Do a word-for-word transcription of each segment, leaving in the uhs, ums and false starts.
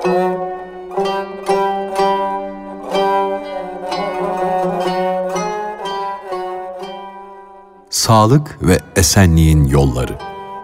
Sağlık ve esenliğin yolları.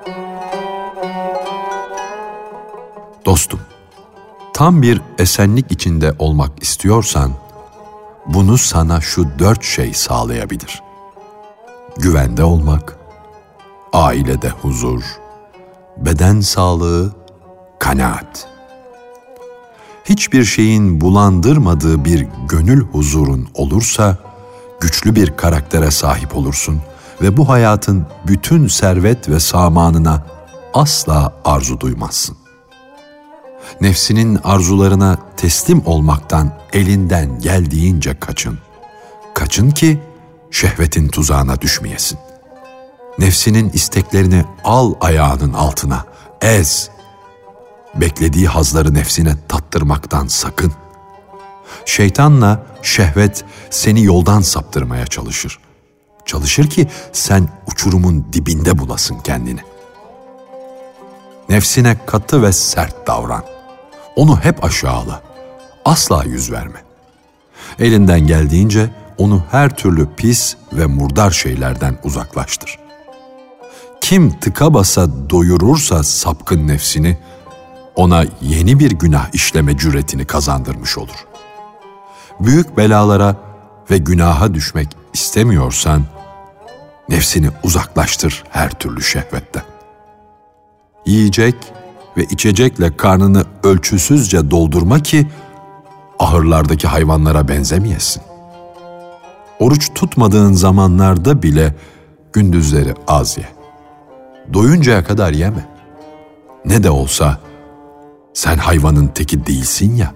Dostum, tam bir esenlik içinde olmak istiyorsan, bunu sana şu dört şey sağlayabilir. Güvende olmak, ailede huzur, beden sağlığı, kanaat. Hiçbir şeyin bulandırmadığı bir gönül huzurun olursa, güçlü bir karaktere sahip olursun ve bu hayatın bütün servet ve samanına asla arzu duymazsın. Nefsinin arzularına teslim olmaktan elinden geldiğince kaçın. Kaçın ki şehvetin tuzağına düşmeyesin. Nefsinin isteklerini al ayağının altına, ez. Beklediği hazları nefsine tattırmaktan sakın. Şeytanla şehvet seni yoldan saptırmaya çalışır. Çalışır ki sen uçurumun dibinde bulasın kendini. Nefsine katı ve sert davran. Onu hep aşağıla. Asla yüz verme. Elinden geldiğince onu her türlü pis ve murdar şeylerden uzaklaştır. Kim tıka basa doyurursa sapkın nefsini, ona yeni bir günah işleme cüretini kazandırmış olur. Büyük belalara ve günaha düşmek istemiyorsan, nefsini uzaklaştır her türlü şehvetten. Yiyecek ve içecekle karnını ölçüsüzce doldurma ki ahırlardaki hayvanlara benzemeyesin. Oruç tutmadığın zamanlarda bile gündüzleri az ye. Doyuncaya kadar yeme. Ne de olsa sen hayvanın teki değilsin ya.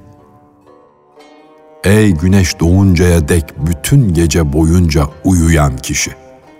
Ey güneş doğuncaya dek bütün gece boyunca uyuyan kişi!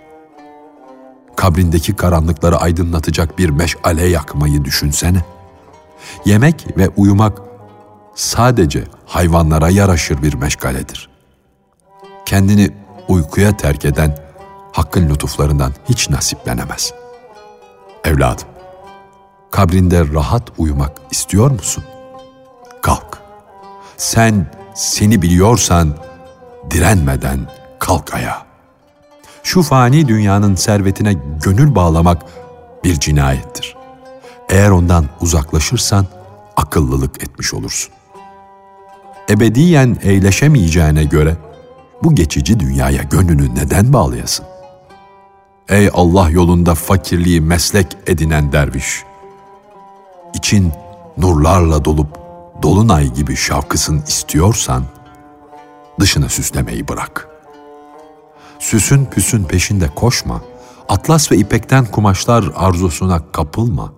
Kabrindeki karanlıkları aydınlatacak bir meşale yakmayı düşünsene. Yemek ve uyumak sadece hayvanlara yaraşır bir meşgaledir. Kendini uykuya terk eden Hakk'ın lütuflarından hiç nasiplenemez. Evladım, kabrinde rahat uyumak istiyor musun? Kalk. Sen seni biliyorsan direnmeden kalk ayağa. Şu fani dünyanın servetine gönül bağlamak bir cinayettir. Eğer ondan uzaklaşırsan akıllılık etmiş olursun. Ebediyen eğleşemeyeceğine göre bu geçici dünyaya gönlünü neden bağlayasın? Ey Allah yolunda fakirliği meslek edinen derviş! İçin nurlarla dolup dolunay gibi şavkısın istiyorsan, dışını süslemeyi bırak. Süsün püsün peşinde koşma, atlas ve ipekten kumaşlar arzusuna kapılma.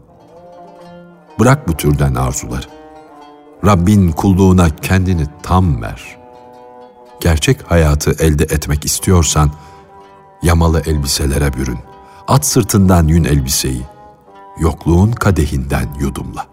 Bırak bu türden arzuları. Rabbin kulluğuna kendini tam ver. Gerçek hayatı elde etmek istiyorsan, yamalı elbiselere bürün, at sırtından yün elbiseyi, yokluğun kadehinden yudumla.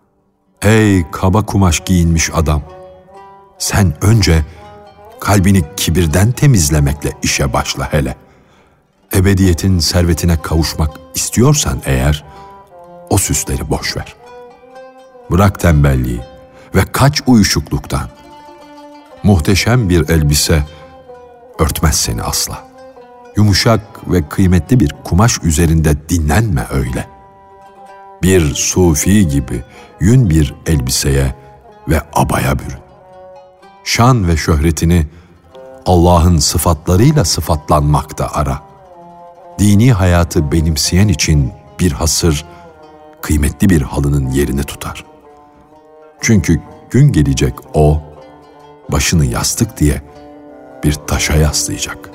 Ey kaba kumaş giyinmiş adam! Sen önce kalbini kibirden temizlemekle işe başla hele. Ebediyetin servetine kavuşmak istiyorsan eğer, o süsleri boş ver. Bırak tembelliği ve kaç uyuşukluktan. Muhteşem bir elbise örtmez seni asla. Yumuşak ve kıymetli bir kumaş üzerinde dinlenme öyle. Bir sufi gibi yün bir elbiseye ve abaya bürün. Şan ve şöhretini Allah'ın sıfatlarıyla sıfatlanmakta ara. Dini hayatı benimseyen için bir hasır, kıymetli bir halının yerini tutar. Çünkü gün gelecek o, başını yastık diye bir taşa yaslayacak.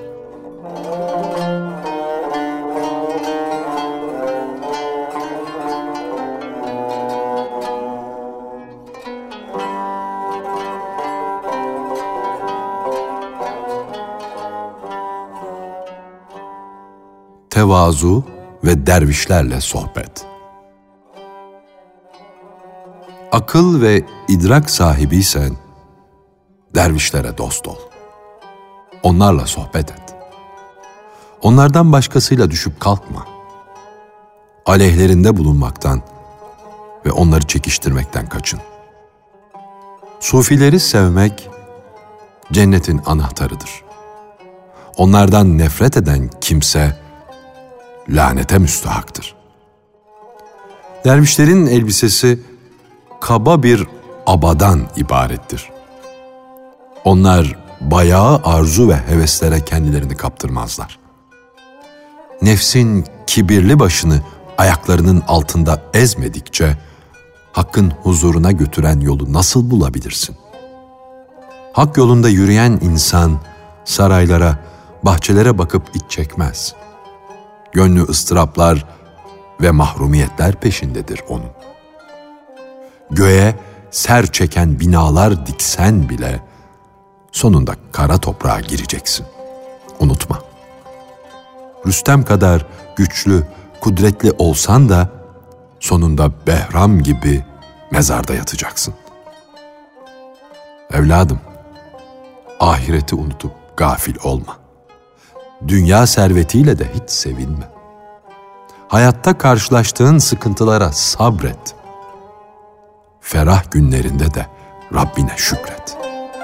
Tevazu ve dervişlerle sohbet. Akıl ve idrak sahibiysen, dervişlere dost ol. Onlarla sohbet et. Onlardan başkasıyla düşüp kalkma. Aleyhlerinde bulunmaktan ve onları çekiştirmekten kaçın. Sufileri sevmek cennetin anahtarıdır. Onlardan nefret eden kimse lanete müstahaktır. Dervişlerin elbisesi kaba bir abadan ibarettir. Onlar bayağı arzu ve heveslere kendilerini kaptırmazlar. Nefsin kibirli başını ayaklarının altında ezmedikçe Hakk'ın huzuruna götüren yolu nasıl bulabilirsin? Hak yolunda yürüyen insan saraylara, bahçelere bakıp iç çekmez. Gönlü ıstıraplar ve mahrumiyetler peşindedir onun. Göğe ser çeken binalar diksen bile sonunda kara toprağa gireceksin. Unutma. Rüstem kadar güçlü, kudretli olsan da sonunda Behram gibi mezarda yatacaksın. Evladım, ahireti unutup gafil olma. Dünya servetiyle de hiç sevinme. Hayatta karşılaştığın sıkıntılara sabret. Ferah günlerinde de Rabbine şükret.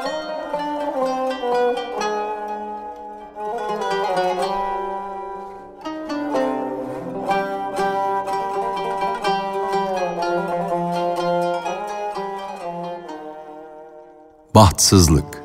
Bahtsızlık.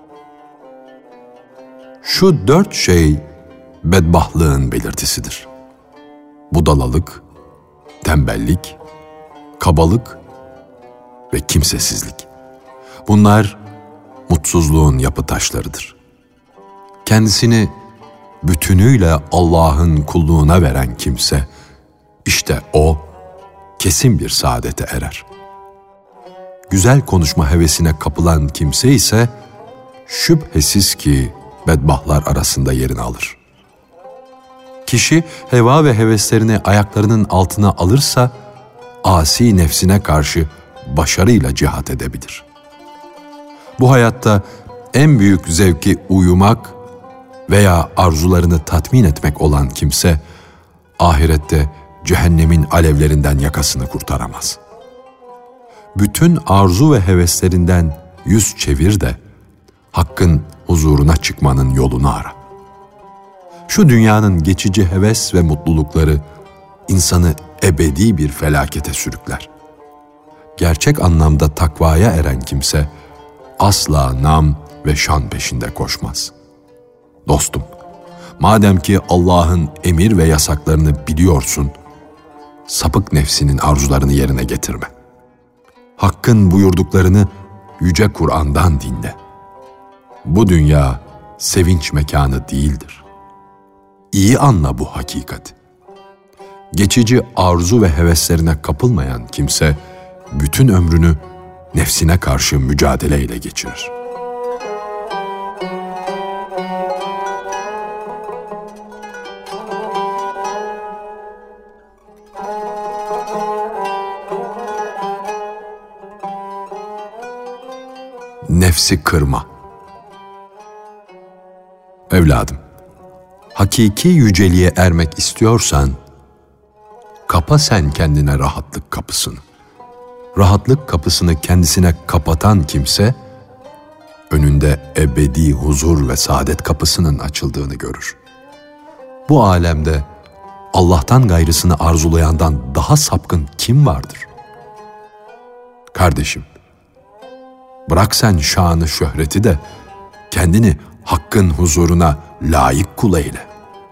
Şu dört şey bedbahtlığın belirtisidir. Budalalık, tembellik, kabalık ve kimsesizlik. Bunlar mutsuzluğun yapı taşlarıdır. Kendisini bütünüyle Allah'ın kulluğuna veren kimse, işte o kesin bir saadete erer. Güzel konuşma hevesine kapılan kimse ise şüphesiz ki bedbahtlar arasında yerini alır. Kişi heva ve heveslerini ayaklarının altına alırsa asi nefsine karşı başarıyla cihat edebilir. Bu hayatta en büyük zevki uyumak veya arzularını tatmin etmek olan kimse ahirette cehennemin alevlerinden yakasını kurtaramaz. Bütün arzu ve heveslerinden yüz çevir de Hakk'ın huzuruna çıkmanın yolunu ara. Şu dünyanın geçici heves ve mutlulukları insanı ebedi bir felakete sürükler. Gerçek anlamda takvaya eren kimse asla nam ve şan peşinde koşmaz. Dostum, madem ki Allah'ın emir ve yasaklarını biliyorsun, sapık nefsinin arzularını yerine getirme. Hakk'ın buyurduklarını Yüce Kur'an'dan dinle. Bu dünya sevinç mekanı değildir. İyi anla bu hakikati. Geçici arzu ve heveslerine kapılmayan kimse, bütün ömrünü nefsine karşı mücadeleyle geçirir. Nefsi kırma. Evladım, hakiki yüceliğe ermek istiyorsan, kapa sen kendine rahatlık kapısını. Rahatlık kapısını kendisine kapatan kimse, önünde ebedi huzur ve saadet kapısının açıldığını görür. Bu alemde Allah'tan gayrısını arzulayandan daha sapkın kim vardır? Kardeşim, bırak sen şanı şöhreti de kendini Hakk'ın huzuruna layık kul eyle.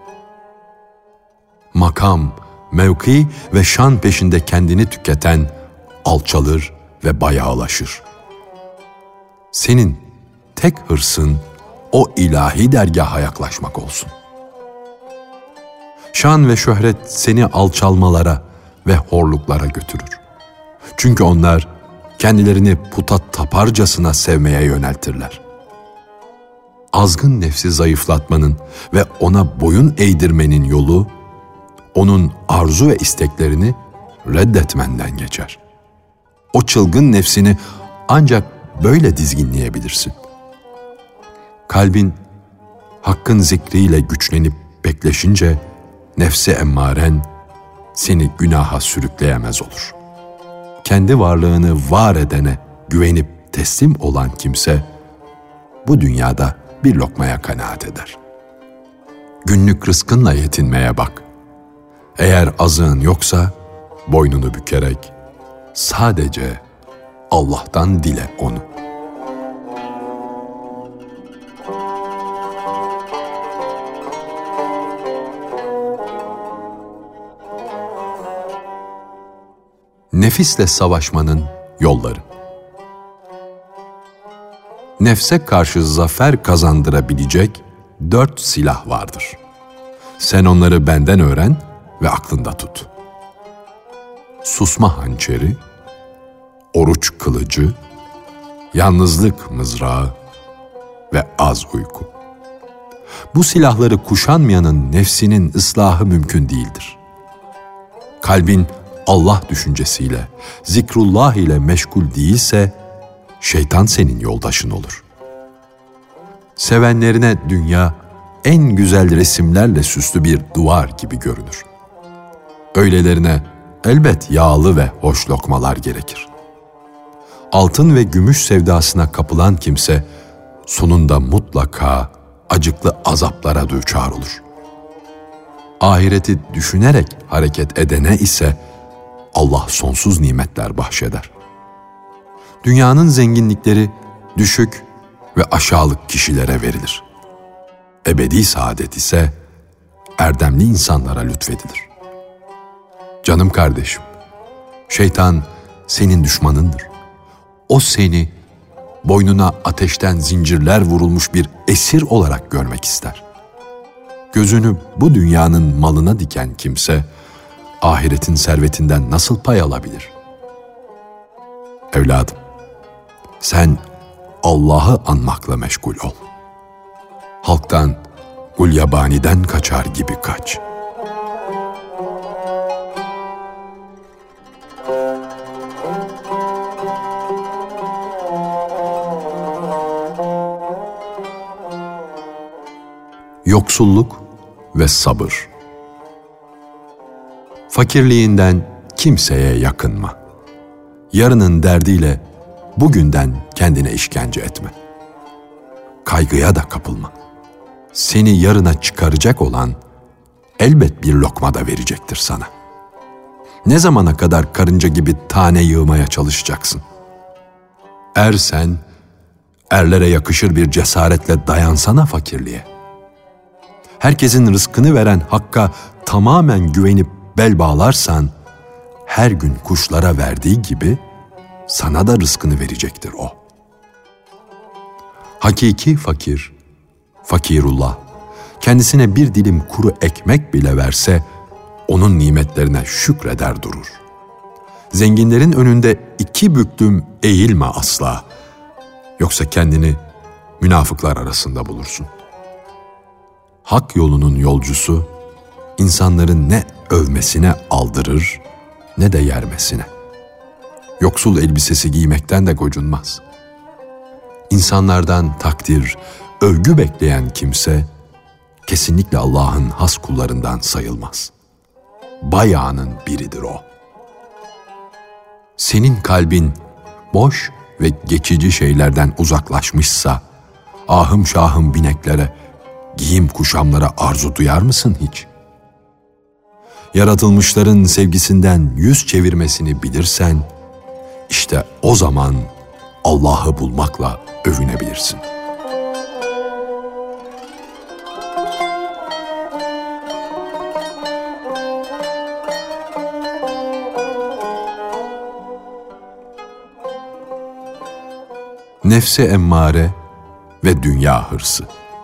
Makam, mevki ve şan peşinde kendini tüketen alçalır ve bayağılaşır. Senin tek hırsın o ilahi dergaha yaklaşmak olsun. Şan ve şöhret seni alçalmalara ve horluklara götürür. Çünkü onlar kendilerini puta taparcasına sevmeye yöneltirler. Azgın nefsi zayıflatmanın ve ona boyun eğdirmenin yolu, onun arzu ve isteklerini reddetmenden geçer. O çılgın nefsini ancak böyle dizginleyebilirsin. Kalbin Hakk'ın zikriyle güçlenip bekleşince nefse emmaren seni günaha sürükleyemez olur. Kendi varlığını var edene güvenip teslim olan kimse bu dünyada bir lokmaya kanaat eder. Günlük rızkınla yetinmeye bak. Eğer azığın yoksa boynunu bükerek sadece Allah'tan dile onu. Nefisle savaşmanın yolları. Nefse karşı zafer kazandırabilecek dört silah vardır. Sen onları benden öğren ve aklında tut. Susma hançeri, oruç kılıcı, yalnızlık mızrağı ve az uyku. Bu silahları kuşanmayanın nefsinin ıslahı mümkün değildir. Kalbin Allah düşüncesiyle, zikrullah ile meşgul değilse, şeytan senin yoldaşın olur. Sevenlerine dünya, en güzel resimlerle süslü bir duvar gibi görünür. Öylelerine elbet yağlı ve hoş lokmalar gerekir. Altın ve gümüş sevdasına kapılan kimse, sonunda mutlaka acıklı azaplara düçar olur. Ahireti düşünerek hareket edene ise, Allah sonsuz nimetler bahşeder. Dünyanın zenginlikleri düşük ve aşağılık kişilere verilir. Ebedi saadet ise erdemli insanlara lütfedilir. Canım kardeşim, şeytan senin düşmanındır. O seni boynuna ateşten zincirler vurulmuş bir esir olarak görmek ister. Gözünü bu dünyanın malına diken kimse, ahiretin servetinden nasıl pay alabilir? Evladım, sen Allah'ı anmakla meşgul ol. Halktan, gulyabaniden kaçar gibi kaç. Yoksulluk ve sabır. Fakirliğinden kimseye yakınma. Yarının derdiyle bugünden kendine işkence etme. Kaygıya da kapılma. Seni yarına çıkaracak olan elbet bir lokma da verecektir sana. Ne zamana kadar karınca gibi tane yığmaya çalışacaksın? Er sen, erlere yakışır bir cesaretle dayansana fakirliğe. Herkesin rızkını veren Hakk'a tamamen güvenip bel bağlarsan, her gün kuşlara verdiği gibi sana da rızkını verecektir o. Hakiki fakir, fakirullah, kendisine bir dilim kuru ekmek bile verse, onun nimetlerine şükreder durur. Zenginlerin önünde iki büklüm eğilme asla, yoksa kendini münafıklar arasında bulursun. Hak yolunun yolcusu, insanların ne övmesine aldırır, ne de yermesine. Yoksul elbisesi giymekten de gocunmaz. İnsanlardan takdir, övgü bekleyen kimse, kesinlikle Allah'ın has kullarından sayılmaz. Bayağının biridir o. Senin kalbin boş ve geçici şeylerden uzaklaşmışsa, ahım şahım bineklere, giyim kuşamlara arzu duyar mısın hiç? Yaratılmışların sevgisinden yüz çevirmesini bilirsen, işte o zaman Allah'ı bulmakla övünebilirsin. Nefse emmare ve dünya hırsı.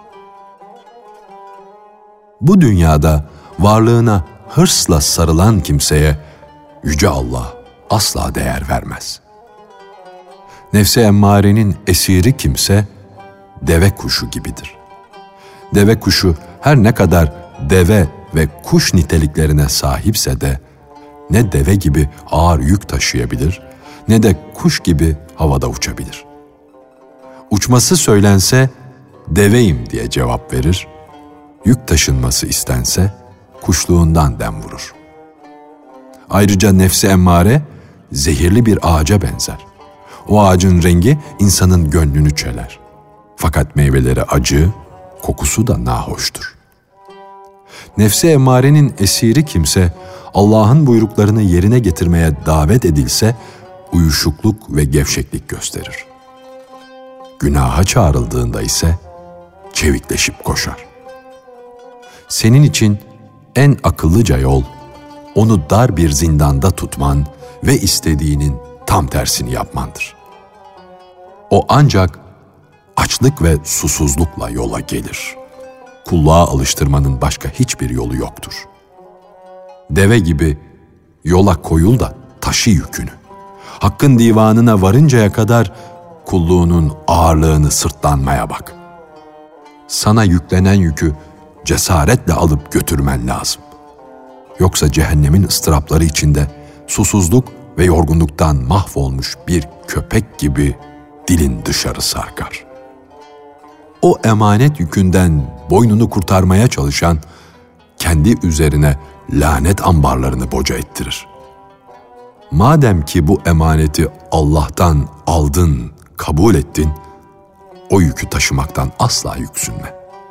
Bu dünyada varlığına hırsla sarılan kimseye Yüce Allah asla değer vermez. Nefse emmarenin esiri kimse deve kuşu gibidir. Deve kuşu her ne kadar deve ve kuş niteliklerine sahipse de ne deve gibi ağır yük taşıyabilir, ne de kuş gibi havada uçabilir. Uçması söylense deveyim diye cevap verir, yük taşınması istense kuşluğundan dem vurur. Ayrıca nefsi emmare zehirli bir ağaca benzer. O ağacın rengi insanın gönlünü çeler. Fakat meyveleri acı, kokusu da nahoştur. Nefsi emmarenin esiri kimse, Allah'ın buyruklarını yerine getirmeye davet edilse, uyuşukluk ve gevşeklik gösterir. Günaha çağrıldığında ise çevikleşip koşar. Senin için en akıllıca yol, onu dar bir zindanda tutman ve istediğinin tam tersini yapmandır. O ancak açlık ve susuzlukla yola gelir. Kulluğa alıştırmanın başka hiçbir yolu yoktur. Deve gibi yola koyul da taşı yükünü. Hakkın divanına varıncaya kadar kulluğunun ağırlığını sırtlanmaya bak. Sana yüklenen yükü cesaretle alıp götürmen lazım. Yoksa cehennemin ıstırapları içinde susuzluk ve yorgunluktan mahvolmuş bir köpek gibi dilin dışarı sarkar. O emanet yükünden boynunu kurtarmaya çalışan, kendi üzerine lanet ambarlarını boca ettirir. Madem ki bu emaneti Allah'tan aldın, kabul ettin, o yükü taşımaktan asla yüksünme.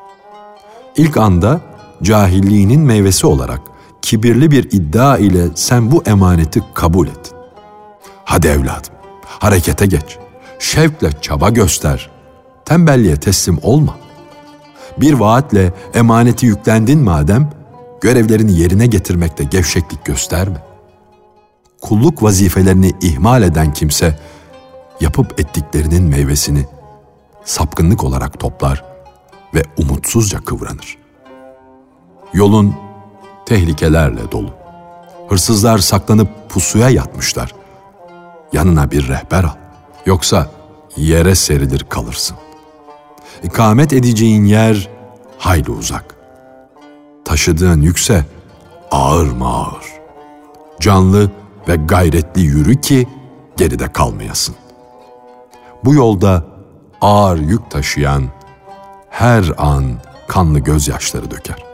İlk anda cahilliğinin meyvesi olarak kibirli bir iddia ile sen bu emaneti kabul et. Hadi evladım, harekete geç, şevkle çaba göster, tembelliğe teslim olma. Bir vaatle emaneti yüklendin madem, görevlerini yerine getirmekte gevşeklik gösterme. Kulluk vazifelerini ihmal eden kimse, yapıp ettiklerinin meyvesini sapkınlık olarak toplar ve umutsuzca kıvranır. Yolun tehlikelerle dolu. Hırsızlar saklanıp pusuya yatmışlar. Yanına bir rehber al, yoksa yere serilir kalırsın. İkamet edeceğin yer hayli uzak. Taşıdığın yükse ağır mı ağır. Canlı ve gayretli yürü ki geride kalmayasın. Bu yolda ağır yük taşıyan her an kanlı gözyaşları döker.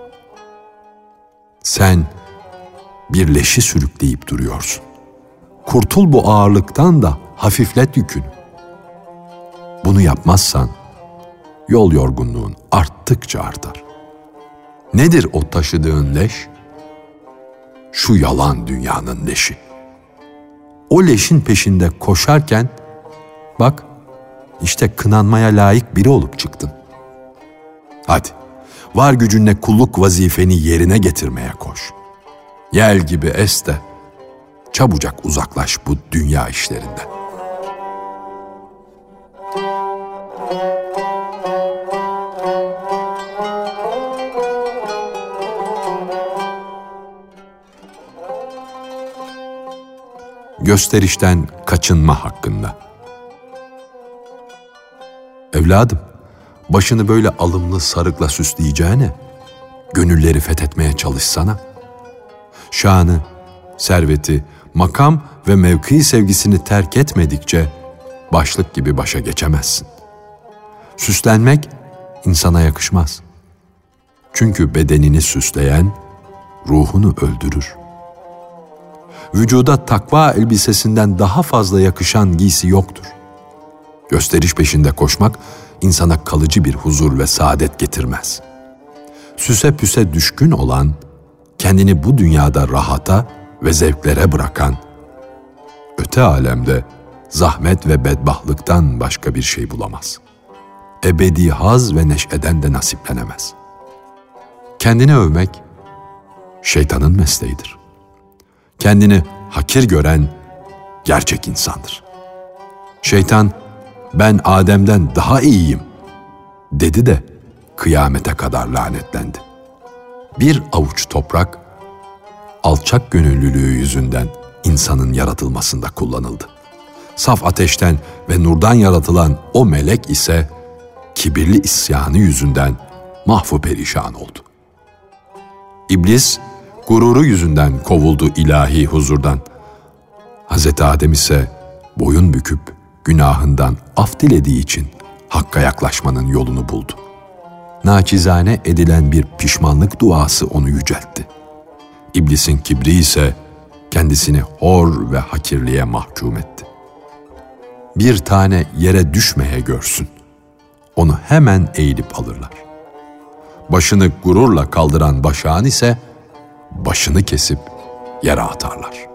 Sen bir leşi sürükleyip duruyorsun. Kurtul bu ağırlıktan da hafiflet yükünü. Bunu yapmazsan yol yorgunluğun arttıkça artar. Nedir o taşıdığın leş? Şu yalan dünyanın leşi. O leşin peşinde koşarken bak işte kınanmaya layık biri olup çıktın. Hadi var gücünle kulluk vazifeni yerine getirmeye koş. Yel gibi es de çabucak uzaklaş bu dünya işlerinden. Gösterişten kaçınma hakkında. Evladım, başını böyle alımlı sarıkla süsleyeceğine, gönülleri fethetmeye çalışsana. Şanı, serveti, makam ve mevki sevgisini terk etmedikçe başlık gibi başa geçemezsin. Süslenmek insana yakışmaz. Çünkü bedenini süsleyen ruhunu öldürür. Vücuda takva elbisesinden daha fazla yakışan giysi yoktur. Gösteriş peşinde koşmak insana kalıcı bir huzur ve saadet getirmez. Süse püse düşkün olan, kendini bu dünyada rahata ve zevklere bırakan, öte alemde zahmet ve bedbahtlıktan başka bir şey bulamaz. Ebedi haz ve neşeden de nasiplenemez. Kendini övmek şeytanın mesleğidir. Kendini hakir gören gerçek insandır. Şeytan, ben Adem'den daha iyiyim dedi de kıyamete kadar lanetlendi. Bir avuç toprak, alçak gönüllülüğü yüzünden insanın yaratılmasında kullanıldı. Saf ateşten ve nurdan yaratılan o melek ise kibirli isyanı yüzünden mahvu perişan oldu. İblis, gururu yüzünden kovuldu ilahi huzurdan. Hazreti Adem ise boyun büküp günahından af dilediği için Hakk'a yaklaşmanın yolunu buldu. Naçizane edilen bir pişmanlık duası onu yüceltti. İblisin kibri ise kendisini hor ve hakirliğe mahkum etti. bir tane yere düşmeye görsün. Onu hemen eğilip alırlar. Başını gururla kaldıran başağın ise başını kesip yere atarlar.